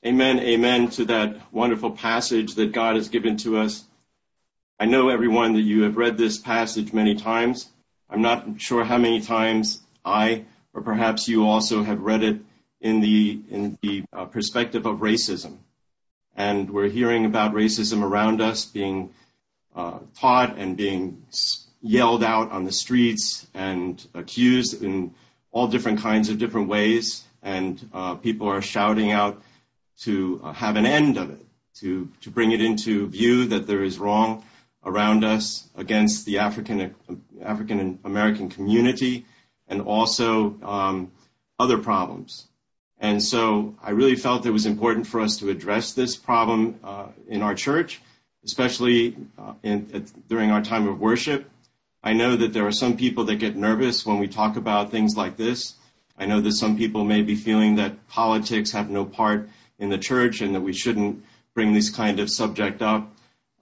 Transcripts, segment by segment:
Amen, amen to that wonderful passage that God has given to us. I know, everyone, that you have read this passage many times. I'm not sure how many times I, or perhaps you also have read it in the perspective of racism. And we're hearing about racism around us being taught and being yelled out on the streets and accused in all different kinds of different ways. And people are shouting out to have an end of it, to bring it into view that there is wrong around us against the African American community and also other problems. And so I really felt it was important for us to address this problem in our church, especially during our time of worship. I know that there are some people that get nervous when we talk about things like this. I know that some people may be feeling that politics have no part in the church and that we shouldn't bring this kind of subject up.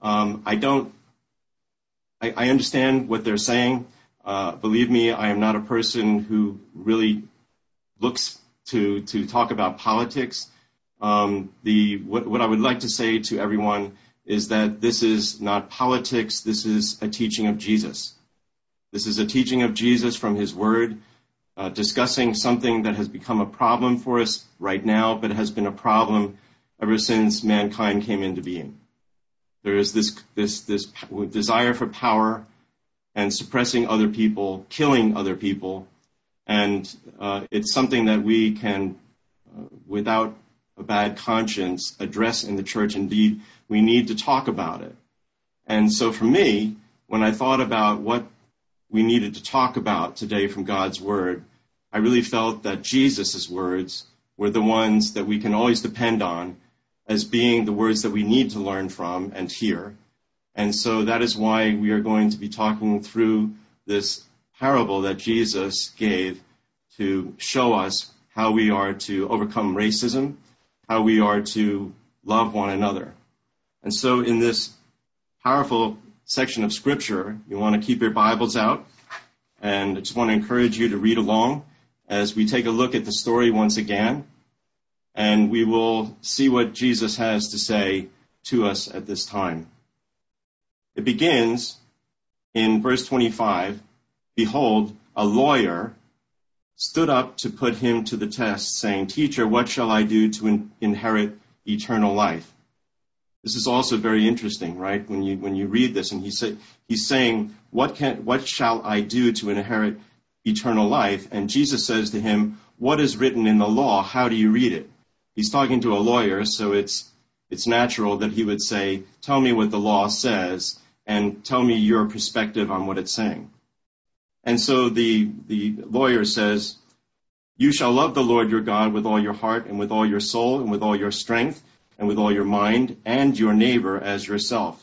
I understand what they're saying. Believe me, I am not a person who really looks to talk about politics. What I would like to say to everyone is that this is not politics. This is a teaching of Jesus. This is a teaching of Jesus from his word, discussing something that has become a problem for us right now, but has been a problem ever since mankind came into being. There is this desire for power and suppressing other people, killing other people, and it's something that we can, without a bad conscience, address in the church. Indeed, we need to talk about it. And so for me, when I thought about what we needed to talk about today from God's word, I really felt that Jesus' words were the ones that we can always depend on as being the words that we need to learn from and hear. And so that is why we are going to be talking through this parable that Jesus gave to show us how we are to overcome racism, how we are to love one another. And so in this powerful section of Scripture, you want to keep your Bibles out, and I just want to encourage you to read along as we take a look at the story once again, and we will see what Jesus has to say to us at this time. It begins in verse 25, "Behold, a lawyer stood up to put him to the test, saying, 'Teacher, what shall I do to inherit eternal life?'" This is also very interesting, right? When you read this, and he's saying, what shall I do to inherit eternal life? And Jesus says to him, "What is written in the law? How do you read it?" He's talking to a lawyer, so it's natural that he would say, "Tell me what the law says, and tell me your perspective on what it's saying." And so the lawyer says, "You shall love the Lord your God with all your heart and with all your soul and with all your strength and with all your mind, and your neighbor as yourself."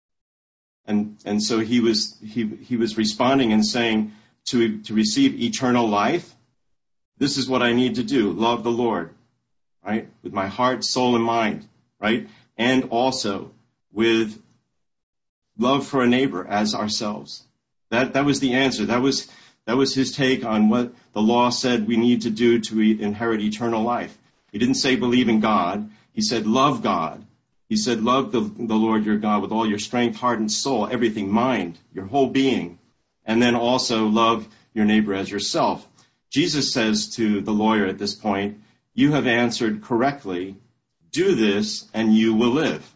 And so he was responding and saying, to receive eternal life, this is what I need to do: love the Lord, right, with my heart, soul, and mind, right, and also with love for a neighbor as ourselves. That was the answer. That was his take on what the law said we need to do to inherit eternal life. He didn't say believe in God. He said love God. He said love the Lord your God with all your strength, heart, and soul, everything, mind, your whole being. And then also love your neighbor as yourself. Jesus says to the lawyer at this point, "You have answered correctly. Do this and you will live."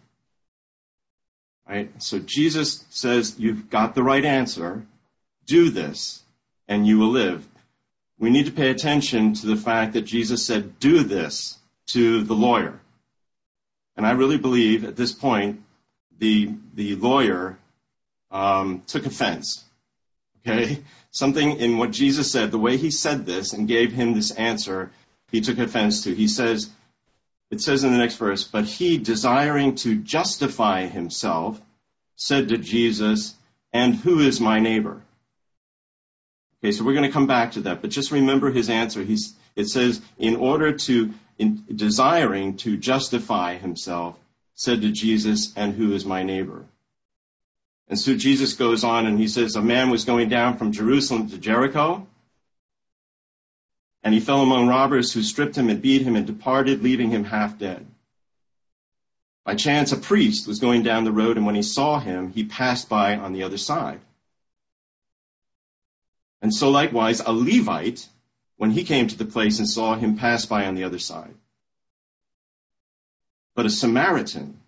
Right? So Jesus says, you've got the right answer. Do this and you will live. We need to pay attention to the fact that Jesus said, "Do this," to the lawyer. And I really believe at this point, the lawyer took offense. Okay? Something in what Jesus said, the way he said this and gave him this answer, he took offense to. It says in the next verse, "But he, desiring to justify himself, said to Jesus, 'And who is my neighbor?'" Okay, so we're going to come back to that, but just remember his answer. It says, desiring to justify himself, said to Jesus, "And who is my neighbor?" And so Jesus goes on and he says, "A man was going down from Jerusalem to Jericho, and he fell among robbers who stripped him and beat him and departed, leaving him half dead. By chance, a priest was going down the road, and when he saw him, he passed by on the other side. And so likewise, a Levite, when he came to the place and saw him, passed by on the other side. But a Samaritan,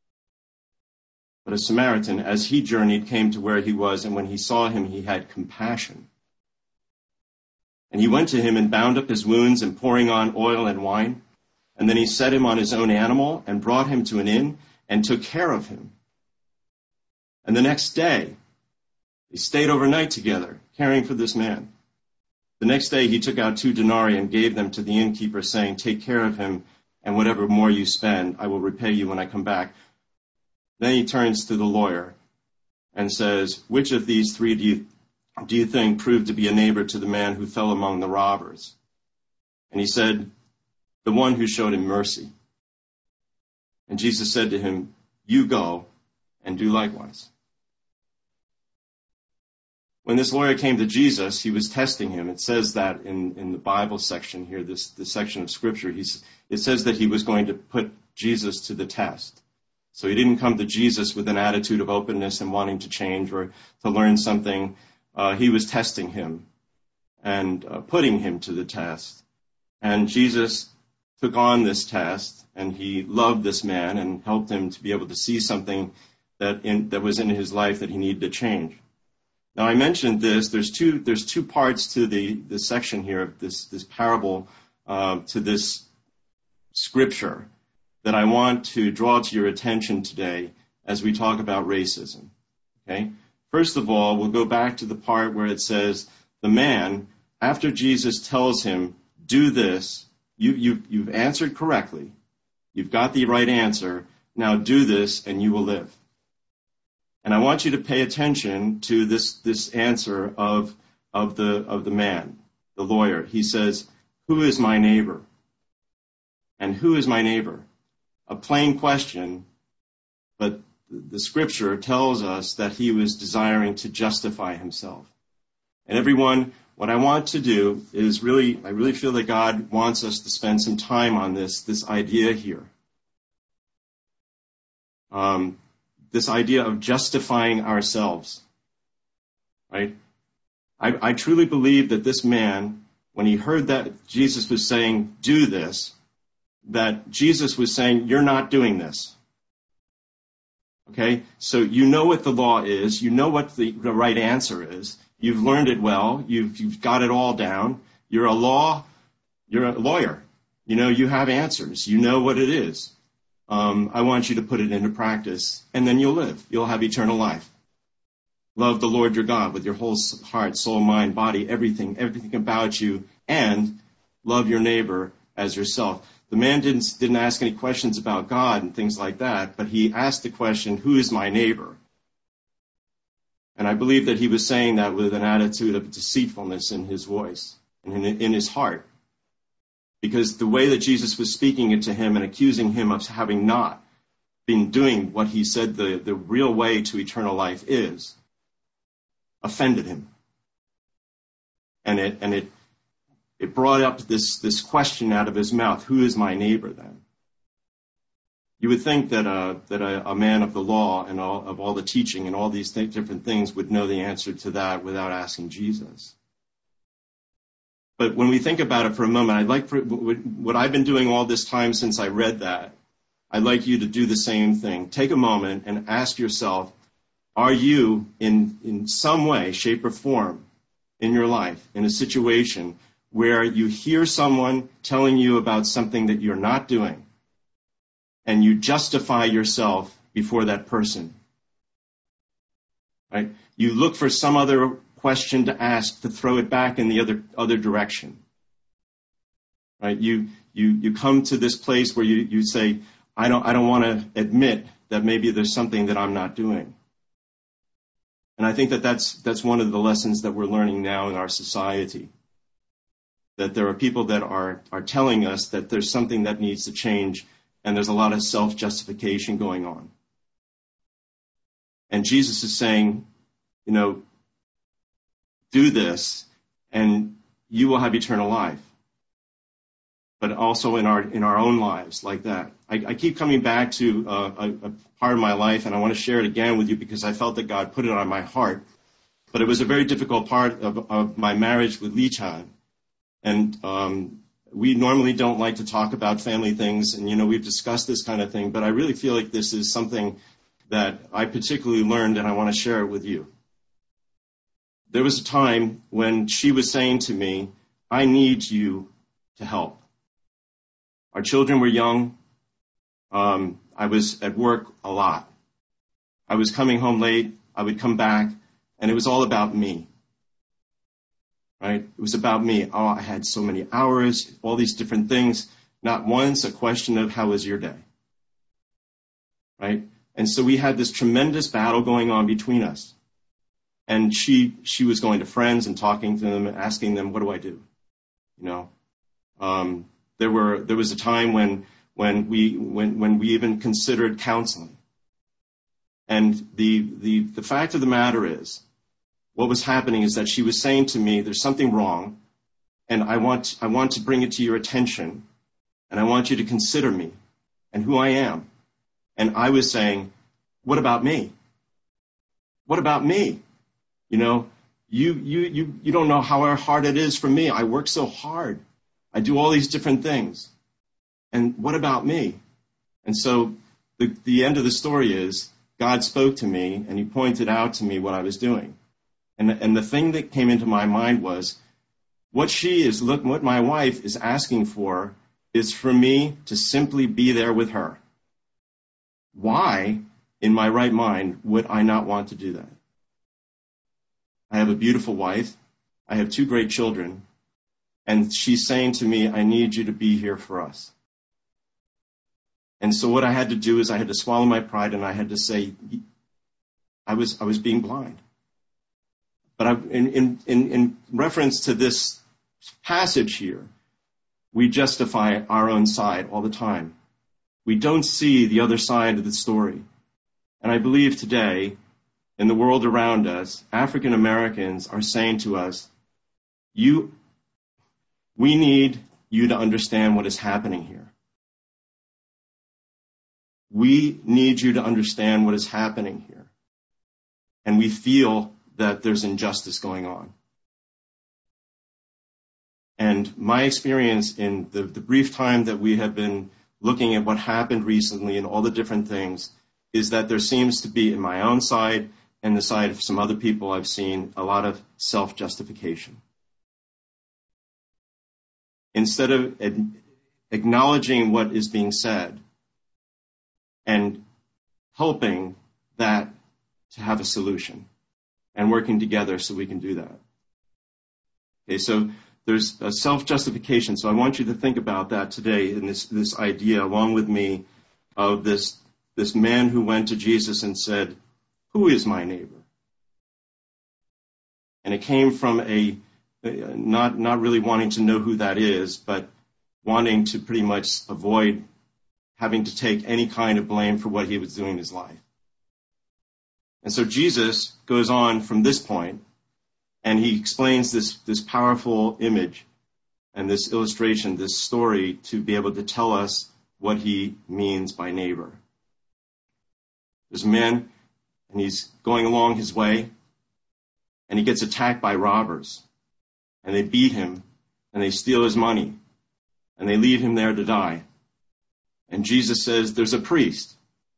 as he journeyed, came to where he was, and when he saw him, he had compassion. And he went to him and bound up his wounds, and pouring on oil and wine. And then he set him on his own animal and brought him to an inn and took care of him. And the next day, they stayed overnight together, caring for this man. The next day, he took out 2 denarii and gave them to the innkeeper, saying, "Take care of him, and whatever more you spend, I will repay you when I come back." Then he turns to the lawyer and says, "Which of these 3 do you think proved to be a neighbor to the man who fell among the robbers?" And he said, "The one who showed him mercy." And Jesus said to him, "You go and do likewise." When this lawyer came to Jesus, he was testing him. It says that in the Bible section here, this section of Scripture, it says that he was going to put Jesus to the test. So he didn't come to Jesus with an attitude of openness and wanting to change or to learn something. He was testing him and putting him to the test. And Jesus took on this test, and he loved this man and helped him to be able to see something that was in his life that he needed to change. Now, I mentioned this. There's two parts to the section here of this parable, to this scripture that I want to draw to your attention today as we talk about racism. Okay? First of all, we'll go back to the part where it says the man, after Jesus tells him, "Do this," you've answered correctly. You've got the right answer. Now do this, and you will live. And I want you to pay attention to this answer of the man, the lawyer. He says, "Who is my neighbor?" And who is my neighbor? A plain question, but the scripture tells us that he was desiring to justify himself. And everyone, what I want to do is I really feel that God wants us to spend some time on this idea here. This idea of justifying ourselves, right? I truly believe that this man, when he heard that Jesus was saying, "Do this," that Jesus was saying, "You're not doing this." Okay? So you know what the law is. You know what the right answer is. You've learned it well. You've got it all down. You're a lawyer. You know, you have answers. You know what it is. I want you to put it into practice, and then you'll live. You'll have eternal life. Love the Lord your God with your whole heart, soul, mind, body, everything about you, and love your neighbor as yourself. The man didn't ask any questions about God and things like that, but he asked the question, "Who is my neighbor?" And I believe that he was saying that with an attitude of deceitfulness in his voice and in his heart. Because the way that Jesus was speaking it to him and accusing him of having not been doing what he said the real way to eternal life is, offended him. And it brought up this question out of his mouth, "Who is my neighbor then?" You would think that a man of the law and all the teaching and all these different things would know the answer to that without asking Jesus. But when we think about it for a moment, what I've been doing all this time since I read that, I'd like you to do the same thing. Take a moment and ask yourself, are you in some way, shape, or form in your life in a situation where you hear someone telling you about something that you're not doing and you justify yourself before that person? Right? You look for some other question to ask to throw it back in the other direction. Right? You come to this place where you say, I don't want to admit that maybe there's something that I'm not doing. And I think that's one of the lessons that we're learning now in our society. That there are people that are telling us that there's something that needs to change, and there's a lot of self-justification going on. And Jesus is saying, do this, and you will have eternal life. but also in our own lives like that. I keep coming back to a part of my life, and I want to share it again with you because I felt that God put it on my heart. But it was a very difficult part of my marriage with Lee Chan. And we normally don't like to talk about family things, and, we've discussed this kind of thing, but I really feel like this is something that I particularly learned, and I want to share it with you. There was a time when she was saying to me, I need you to help. Our children were young. I was at work a lot. I was coming home late. I would come back, and it was all about me. Right? It was about me. Oh, I had so many hours, all these different things. Not once a question of how was your day. Right? And so we had this tremendous battle going on between us. And she was going to friends and talking to them and asking them, what do I do? There was a time when we even considered counseling. And the fact of the matter is, what was happening is that she was saying to me, there's something wrong, and I want to bring it to your attention, and I want you to consider me and who I am. And I was saying, what about me? What about me? You don't know how hard it is for me. I work so hard. I do all these different things. And what about me? And so the end of the story is God spoke to me, and he pointed out to me what I was doing. And the thing that came into my mind was, what my wife is asking for is for me to simply be there with her. Why, in my right mind, would I not want to do that? I have a beautiful wife. I have 2 great children. And she's saying to me, I need you to be here for us. And so what I had to do is I had to swallow my pride, and I had to say, I was being blind. But in reference to this passage here, we justify our own side all the time. We don't see the other side of the story. And I believe today, in the world around us, African Americans are saying to us, we need you to understand what is happening here. We need you to understand what is happening here. And we feel that there's injustice going on. And my experience in the brief time that we have been looking at what happened recently and all the different things is that there seems to be, in my own side and the side of some other people I've seen, a lot of self-justification. Instead of acknowledging what is being said and hoping that to have a solution and working together so we can do that. Okay, so there's a self-justification. So I want you to think about that today in this idea, along with me, of this man who went to Jesus and said, who is my neighbor? And it came from not really wanting to know who that is, but wanting to pretty much avoid having to take any kind of blame for what he was doing in his life. And so Jesus goes on from this point, and he explains this powerful image and this illustration, this story, to be able to tell us what he means by neighbor. There's a man, and he's going along his way, and he gets attacked by robbers. And they beat him, and they steal his money, and they leave him there to die. And Jesus says, there's a priest,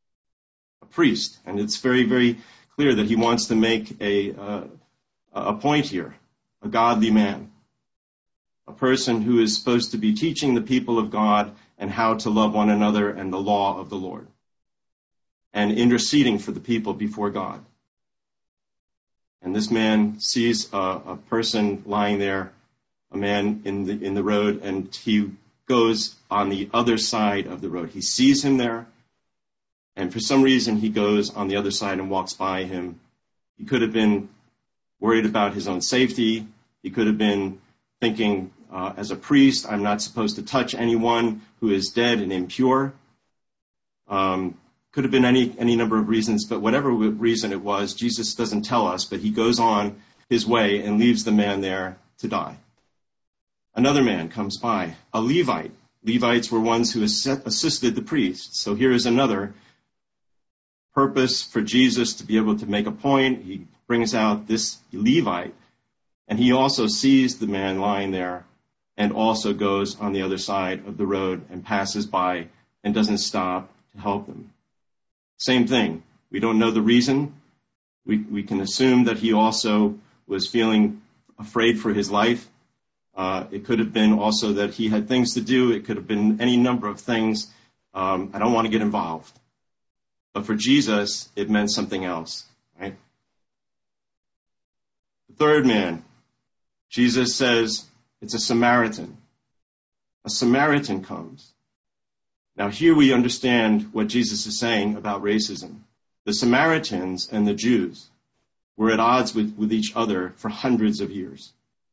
and it's very, very clear that he wants to make a point here, a godly man, a person who is supposed to be teaching the people of God and how to love one another and the law of the Lord, and interceding for the people before God. And this man sees a person lying there, a man in the road, and he goes on the other side of the road. He sees him there, and for some reason he goes on the other side and walks by him. He could have been worried about his own safety. He could have been thinking, as a priest, I'm not supposed to touch anyone who is dead and impure. Could have been any number of reasons, but whatever reason it was, Jesus doesn't tell us, but he goes on his way and leaves the man there to die. Another man comes by, a Levite, Levites were ones who assisted the priests. So here is another purpose for Jesus to be able to make a point. He brings out this Levite, and he also sees the man lying there and also goes on the other side of the road and passes by and doesn't stop to help them. Same thing. We don't know the reason. We can assume that he also was feeling afraid for his life. It could have been also that he had things to do. It could have been any number of things. I don't want to get involved. But for Jesus, it meant something else, right? The third man, Jesus says it's a Samaritan. A Samaritan comes. Now here we understand what Jesus is saying about racism. The Samaritans and the Jews were at odds with each other for hundreds of years.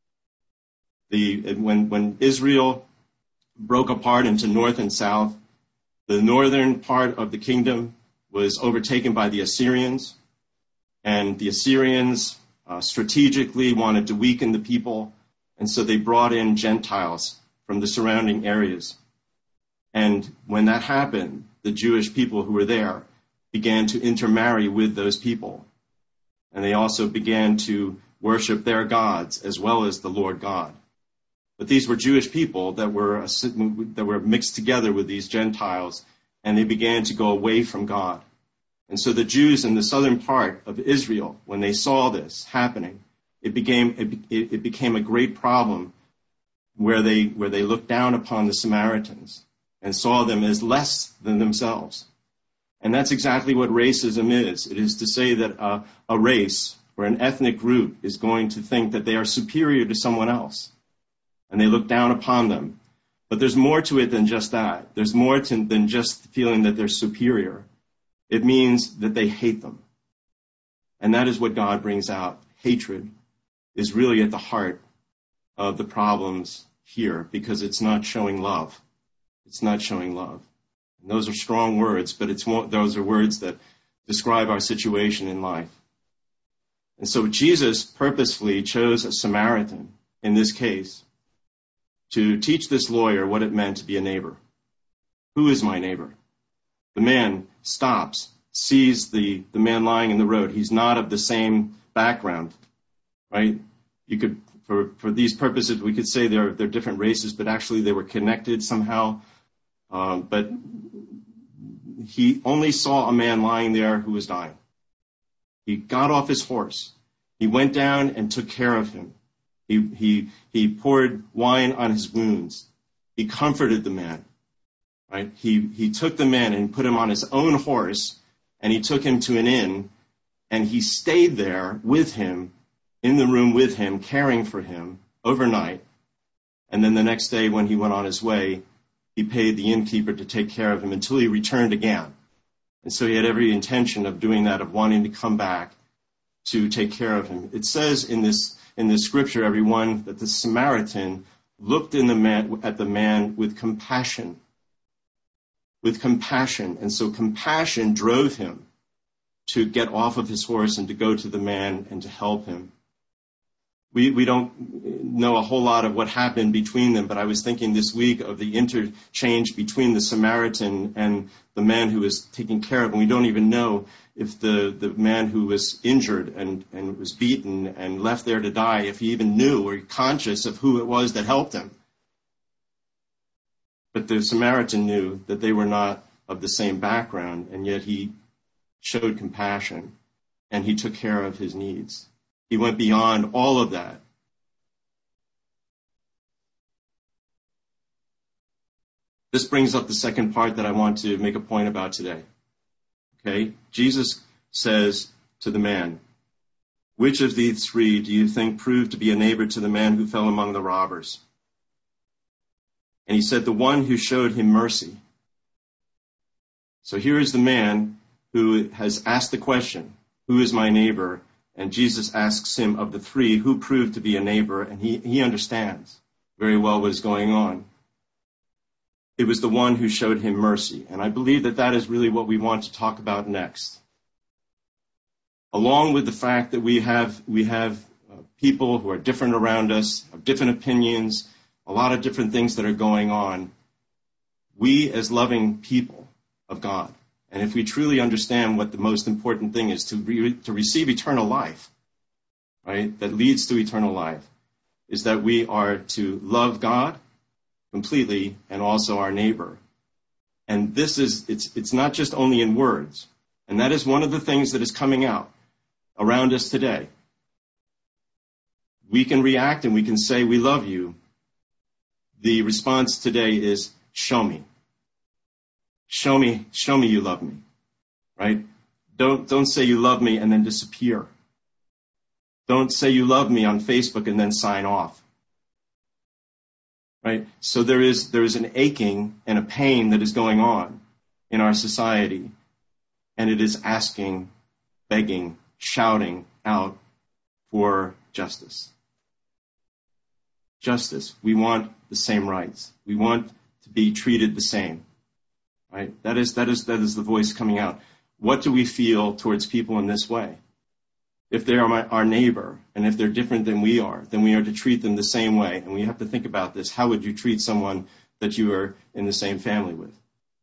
When Israel broke apart into north and south, the northern part of the kingdom was overtaken by the Assyrians, and the Assyrians strategically wanted to weaken the people, and so they brought in Gentiles from the surrounding areas. And when that happened, the Jewish people who were there began to intermarry with those people, and they also began to worship their gods as well as the Lord God. But these were Jewish people that were mixed together with these Gentiles, and they began to go away from God. And so the Jews in the southern part of Israel, when they saw this happening, it became a great problem where they looked down upon the Samaritans and saw them as less than themselves. And that's exactly what racism is. It is to say that a race or an ethnic group is going to think that they are superior to someone else, and they look down upon them. But there's more to it than just that. There's more than just feeling that they're superior. It means that they hate them. And that is what God brings out. Hatred is really at the heart of the problems here, because it's not showing love. It's not showing love. And those are strong words, but those are words that describe our situation in life. And so Jesus purposefully chose a Samaritan in this case to teach this lawyer what it meant to be a neighbor. Who is my neighbor? The man stops, sees the man lying in the road. He's not of the same background, right? You could, for these purposes, we could say they're different races, but actually they were connected somehow. But he only saw a man lying there who was dying. He got off his horse. He went down and took care of him. He poured wine on his wounds. He comforted the man. Right? He took the man and put him on his own horse, and he took him to an inn, and he stayed there with him, in the room with him, caring for him overnight. And then the next day when he went on his way, he paid the innkeeper to take care of him until he returned again. And so he had every intention of doing that, of wanting to come back to take care of him. It says in this scripture, everyone, that the Samaritan looked at the man with compassion. With compassion. And so compassion drove him to get off of his horse and to go to the man and to help him. We don't know a whole lot of what happened between them, but I was thinking this week of the interchange between the Samaritan and the man who was taking care of him. We don't even know if the man who was injured and was beaten and left there to die, if he even knew or conscious of who it was that helped him. But the Samaritan knew that they were not of the same background, and yet he showed compassion and he took care of his needs. He went beyond all of that. This brings up the second part that I want to make a point about today. Okay? Jesus says to the man, "Which of these three do you think proved to be a neighbor to the man who fell among the robbers?" And he said, "The one who showed him mercy." So here is the man who has asked the question, "Who is my neighbor?" And Jesus asks him, of the three, who proved to be a neighbor, and he understands very well what is going on. It was the one who showed him mercy. And I believe that is really what we want to talk about next. Along with the fact that we have people who are different around us, have different opinions, a lot of different things that are going on, we as loving people of God, and if we truly understand what the most important thing is to receive eternal life, right, that leads to eternal life, is that we are to love God completely and also our neighbor. And this is, it's not just only in words. And that is one of the things that is coming out around us today. We can react and we can say, we love you. The response today is, show me. Show me you love me, right? Don't say you love me and then disappear. Don't say you love me on Facebook and then sign off, right? So there is an aching and a pain that is going on in our society, and it is asking, begging, shouting out for justice. Justice. We want the same rights. We want to be treated the same. Right? That is the voice coming out. What do we feel towards people in this way? If they are our neighbor, and if they're different than we are, then we are to treat them the same way. And we have to think about this. How would you treat someone that you are in the same family with?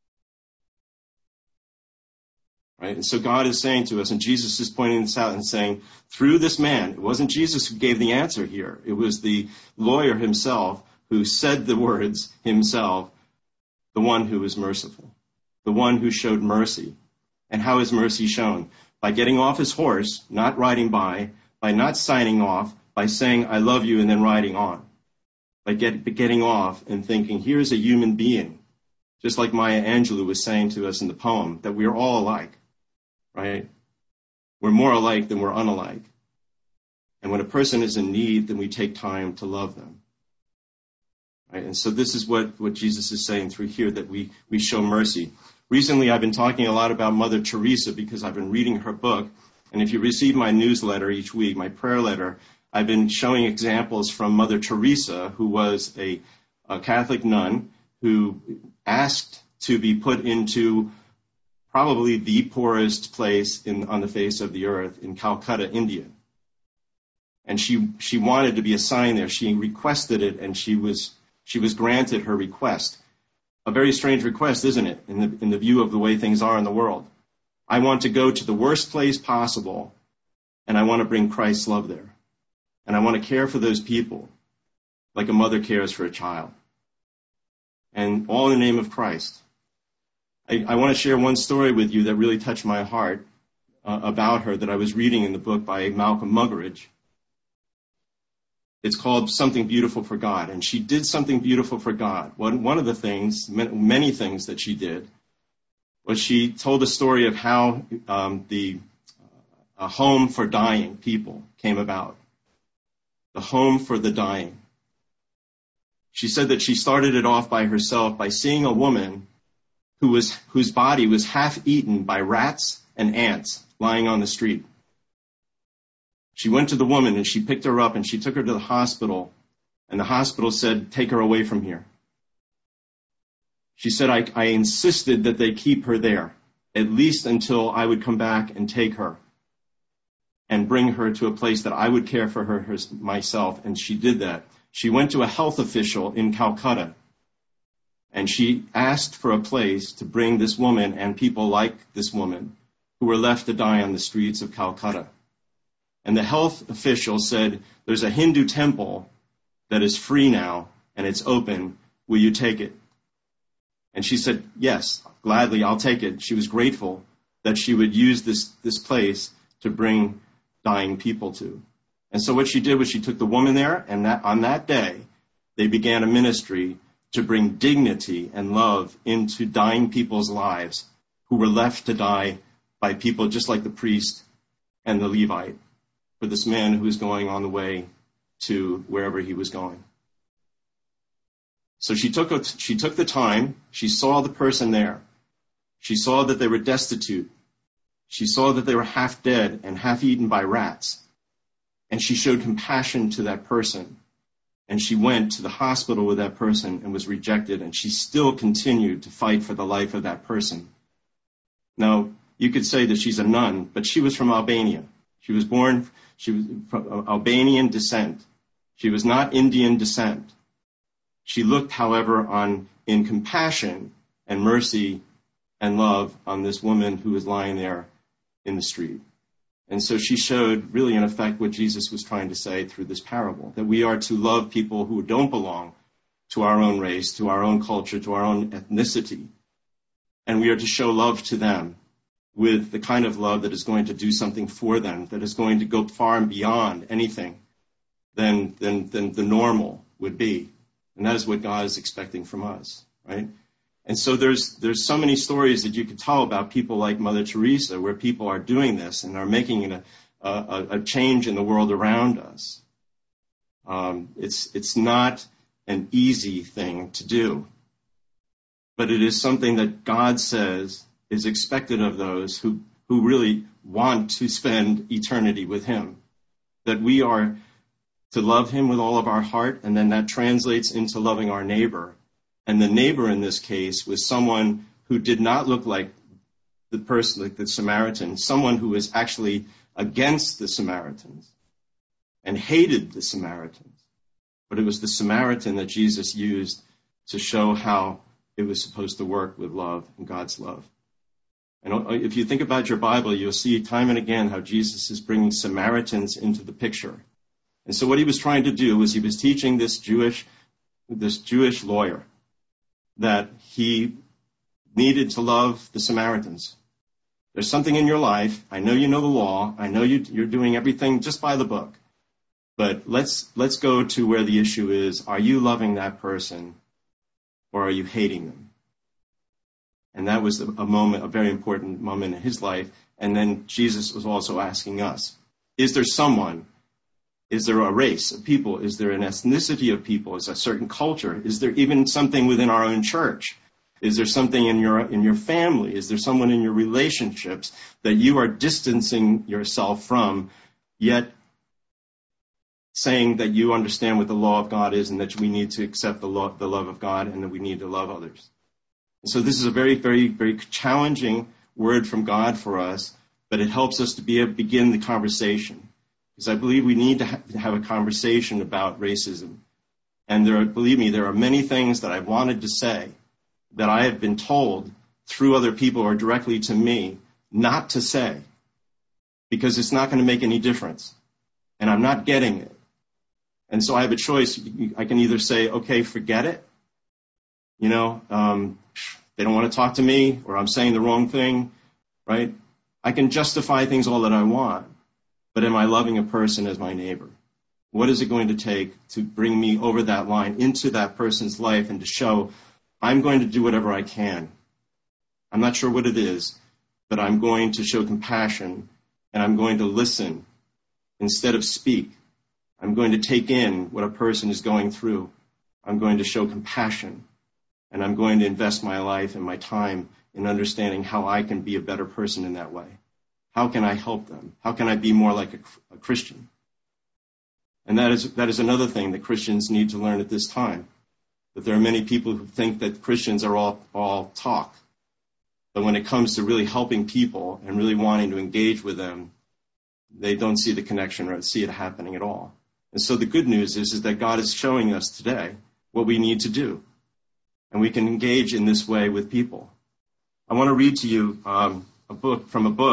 Right? And so God is saying to us, and Jesus is pointing this out and saying, through this man, it wasn't Jesus who gave the answer here. It was the lawyer himself who said the words himself, the one who is merciful, the one who showed mercy. And how is mercy shown? By getting off his horse, not riding by not signing off, by saying, I love you, and then riding on. By getting off and thinking, here's a human being, just like Maya Angelou was saying to us in the poem, that we're all alike, right? We're more alike than we're unalike. And when a person is in need, then we take time to love them. Right? And so this is what Jesus is saying through here, that we show mercy. Recently, I've been talking a lot about Mother Teresa because I've been reading her book. And if you receive my newsletter each week, my prayer letter, I've been showing examples from Mother Teresa, who was a Catholic nun who asked to be put into probably the poorest place on the face of the earth in Calcutta, India. And she wanted to be assigned there. She requested it, and she was granted her request. A very strange request, isn't it, in the view of the way things are in the world? I want to go to the worst place possible, and I want to bring Christ's love there. And I want to care for those people like a mother cares for a child. And all in the name of Christ. I want to share one story with you that really touched my heart about her that I was reading in the book by Malcolm Muggeridge. It's called Something Beautiful for God. And she did something beautiful for God. One of the things, many things that she did, was she told a story of how a home for dying people came about. The home for the dying. She said that she started it off by herself by seeing a woman whose body was half eaten by rats and ants lying on the street. She went to the woman and she picked her up and she took her to the hospital, and the hospital said, take her away from here. She said, I insisted that they keep her there, at least until I would come back and take her and bring her to a place that I would care for her myself. And she did that. She went to a health official in Calcutta, and she asked for a place to bring this woman and people like this woman who were left to die on the streets of Calcutta. And the health official said, there's a Hindu temple that is free now, and it's open. Will you take it? And she said, yes, gladly, I'll take it. She was grateful that she would use this place to bring dying people to. And so what she did was she took the woman there, and on that day, they began a ministry to bring dignity and love into dying people's lives who were left to die by people just like the priest and the Levite, for this man who was going on the way to wherever he was going. So she took the time. She saw the person there. She saw that they were destitute. She saw that they were half dead and half eaten by rats. And she showed compassion to that person. And she went to the hospital with that person and was rejected. And she still continued to fight for the life of that person. Now, you could say that she's a nun, but she was from Albania. She was from Albanian descent. She was not Indian descent. She looked, however, in compassion and mercy and love on this woman who was lying there in the street. And so she showed really in effect what Jesus was trying to say through this parable, that we are to love people who don't belong to our own race, to our own culture, to our own ethnicity. And we are to show love to them with the kind of love that is going to do something for them, that is going to go far and beyond anything than the normal would be. And that is what God is expecting from us, right? And so there's so many stories that you could tell about people like Mother Teresa, where people are doing this and are making a change in the world around us. It's not an easy thing to do, but it is something that God says is expected of those who really want to spend eternity with him, that we are to love him with all of our heart, and then that translates into loving our neighbor. And the neighbor in this case was someone who did not look like the person, like the Samaritan, someone who was actually against the Samaritans and hated the Samaritans. But it was the Samaritan that Jesus used to show how it was supposed to work with love and God's love. And if you think about your Bible, you'll see time and again how Jesus is bringing Samaritans into the picture. And so what he was trying to do was he was teaching this Jewish lawyer that he needed to love the Samaritans. There's something in your life. I know you know the law. I know you're doing everything just by the book. But let's go to where the issue is. Are you loving that person, or are you hating them? And that was a very important moment in his life. And then Jesus was also asking us, is there someone? Is there a race of people? Is there an ethnicity of people? Is there a certain culture? Is there even something within our own church? Is there something in your family? Is there someone in your relationships that you are distancing yourself from, yet saying that you understand what the law of God is and that we need to accept the love of God and that we need to love others? And so this is a very, very, very challenging word from God for us, but it helps us to begin the conversation. Because I believe we need to have a conversation about racism. And believe me, there are many things that I've wanted to say that I have been told through other people or directly to me not to say, because it's not going to make any difference. And I'm not getting it. And so I have a choice. I can either say, okay, forget it. They don't want to talk to me, or I'm saying the wrong thing, right? I can justify things all that I want. But am I loving a person as my neighbor? What is it going to take to bring me over that line into that person's life and to show I'm going to do whatever I can? I'm not sure what it is, but I'm going to show compassion and I'm going to listen instead of speak. I'm going to take in what a person is going through. I'm going to show compassion, and I'm going to invest my life and my time in understanding how I can be a better person in that way. How can I help them? How can I be more like a Christian? And that is another thing that Christians need to learn at this time. That there are many people who think that Christians are all talk. But when it comes to really helping people and really wanting to engage with them, they don't see the connection or see it happening at all. And so the good news is that God is showing us today what we need to do. And we can engage in this way with people. I want to read to you a book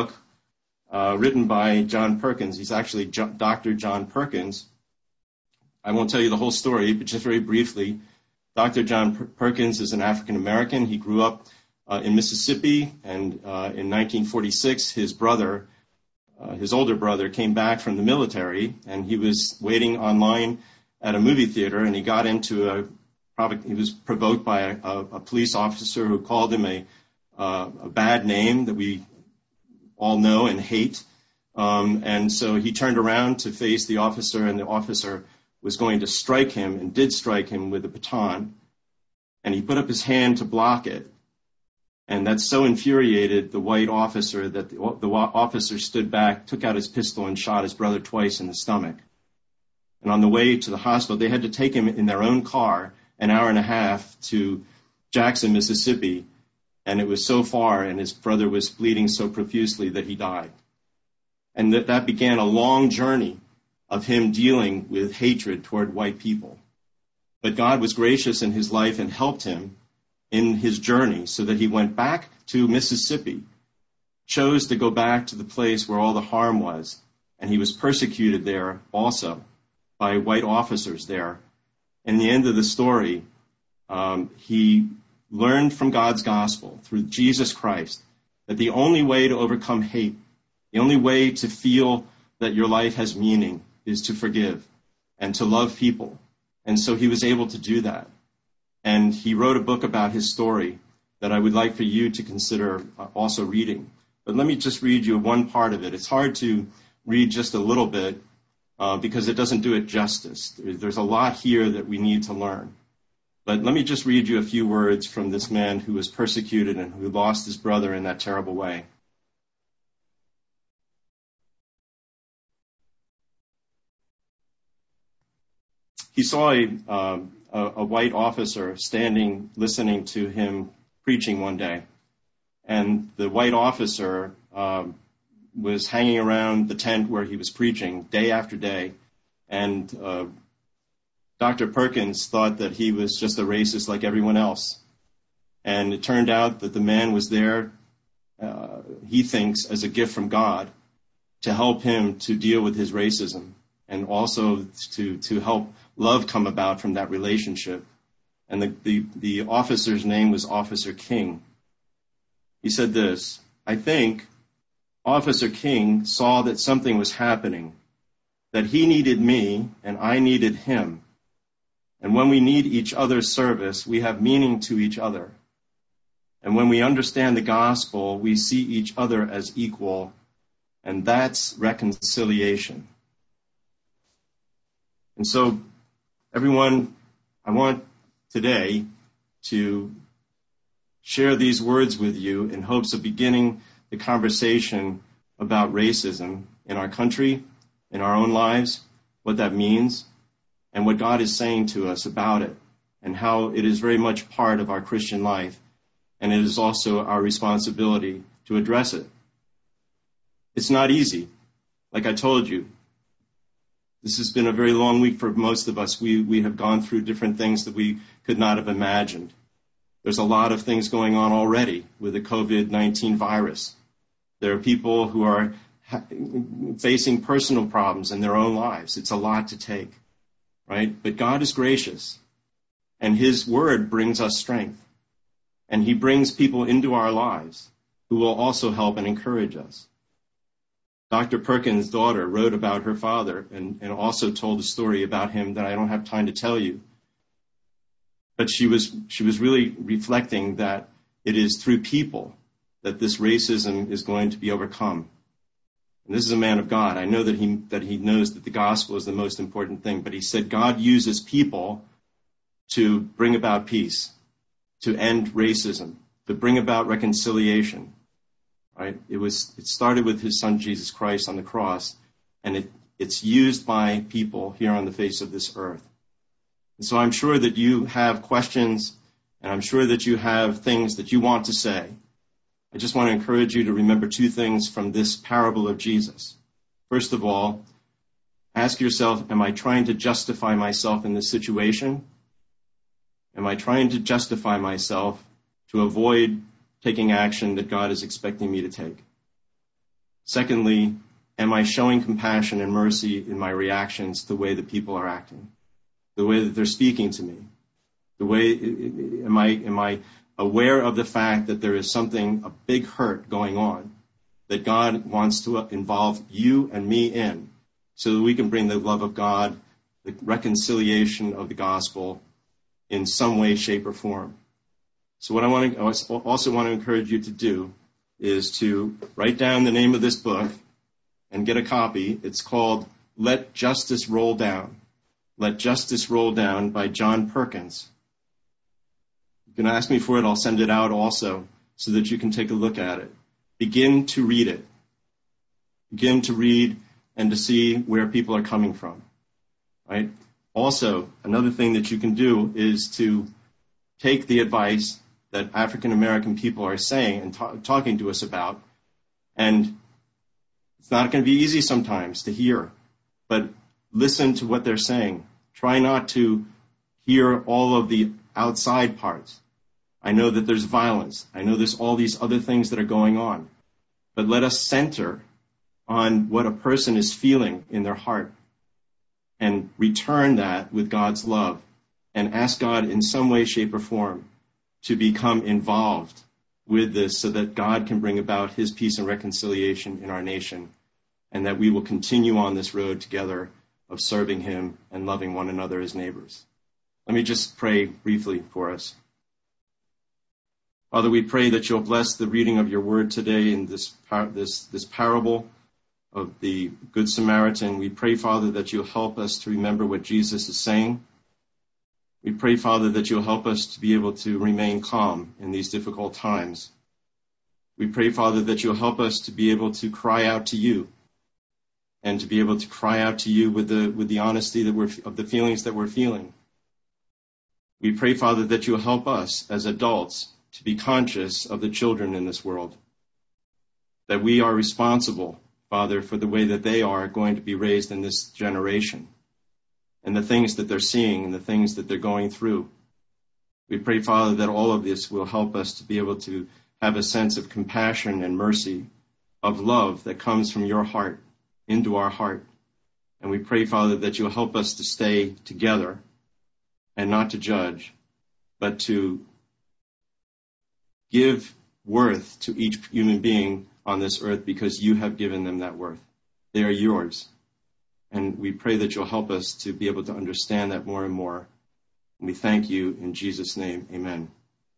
written by John Perkins. He's actually Dr. John Perkins. I won't tell you the whole story, but just very briefly, Dr. John Perkins is an African American. He grew up in Mississippi, and in 1946, his older brother, came back from the military, and he was waiting online at a movie theater, and he got into he was provoked by a police officer who called him a bad name that we all know and hate. And so he turned around to face the officer, and the officer was going to strike him and did strike him with a baton. And he put up his hand to block it. And that so infuriated the white officer that the officer stood back, took out his pistol, and shot his brother twice in the stomach. And on the way to the hospital, they had to take him in their own car an hour and a half to Jackson, Mississippi. And it was so far, and his brother was bleeding so profusely that he died. And that began a long journey of him dealing with hatred toward white people. But God was gracious in his life and helped him in his journey, so that he went back to Mississippi, chose to go back to the place where all the harm was, and he was persecuted there also by white officers there. In the end of the story, he learned from God's gospel through Jesus Christ that the only way to overcome hate, the only way to feel that your life has meaning, is to forgive and to love people. And so he was able to do that. And he wrote a book about his story that I would like for you to consider also reading. But let me just read you one part of it. It's hard to read just a little bit because it doesn't do it justice. There's a lot here that we need to learn. But let me just read you a few words from this man who was persecuted and who lost his brother in that terrible way. He saw a white officer standing, listening to him preaching one day. And the white officer was hanging around the tent where he was preaching day after day. And Dr. Perkins thought that he was just a racist like everyone else. And it turned out that the man was there, he thinks, as a gift from God to help him to deal with his racism and also to help love come about from that relationship. And the officer's name was Officer King. He said this: I think Officer King saw that something was happening, that he needed me and I needed him. And when we need each other's service, we have meaning to each other. And when we understand the gospel, we see each other as equal, and that's reconciliation. And so, everyone, I want today to share these words with you in hopes of beginning the conversation about racism in our country, in our own lives, what that means, and what God is saying to us about it, and how it is very much part of our Christian life, and it is also our responsibility to address it. It's not easy. Like I told you, this has been a very long week for most of us. We have gone through different things that we could not have imagined. There's a lot of things going on already with the COVID-19 virus. There are people who are facing personal problems in their own lives. It's a lot to take, right? But God is gracious, and his word brings us strength. And he brings people into our lives who will also help and encourage us. Dr. Perkins' daughter wrote about her father and also told a story about him that I don't have time to tell you. But she was really reflecting that it is through people that this racism is going to be overcome. And this is a man of God. I know that he knows that the gospel is the most important thing, but he said God uses people to bring about peace, to end racism, to bring about reconciliation. Right? It started with his son Jesus Christ on the cross, and it's used by people here on the face of this earth. And so I'm sure that you have questions, and I'm sure that you have things that you want to say. I just want to encourage you to remember two things from this parable of Jesus. First of all, ask yourself, am I trying to justify myself in this situation? Am I trying to justify myself to avoid taking action that God is expecting me to take? Secondly, am I showing compassion and mercy in my reactions to the way that people are acting, the way that they're speaking to me? The way am I aware of the fact that there is something, a big hurt going on, that God wants to involve you and me in, so that we can bring the love of God, the reconciliation of the gospel in some way, shape, or form. So what I also want to encourage you to do is to write down the name of this book and get a copy. It's called Let Justice Roll Down. Let Justice Roll Down by John Perkins. You can ask me for it. I'll send it out also so that you can take a look at it. Begin to read it. Begin to read and to see where people are coming from. Right? Also, another thing that you can do is to take the advice that African American people are saying and talking to us about. And it's not going to be easy sometimes to hear, but listen to what they're saying. Try not to hear all of the outside parts. I know that there's violence. I know there's all these other things that are going on. But let us center on what a person is feeling in their heart and return that with God's love and ask God in some way, shape, or form to become involved with this so that God can bring about his peace and reconciliation in our nation, and that we will continue on this road together of serving him and loving one another as neighbors. Let me just pray briefly for us. Father, we pray that you'll bless the reading of your word today in this parable of the Good Samaritan. We pray, Father, that you'll help us to remember what Jesus is saying. We pray, Father, that you'll help us to be able to remain calm in these difficult times. We pray, Father, that you'll help us to be able to cry out to you, and to be able to cry out to you with the honesty of the feelings that we're feeling. We pray, Father, that you'll help us as adults to be conscious of the children in this world, that we are responsible, Father, for the way that they are going to be raised in this generation, and the things that they're seeing and the things that they're going through. We pray, Father, that all of this will help us to be able to have a sense of compassion and mercy, of love that comes from your heart into our heart. And we pray, Father, that you'll help us to stay together and not to judge, but to give worth to each human being on this earth because you have given them that worth. They are yours. And we pray that you'll help us to be able to understand that more and more. And we thank you in Jesus' name. Amen.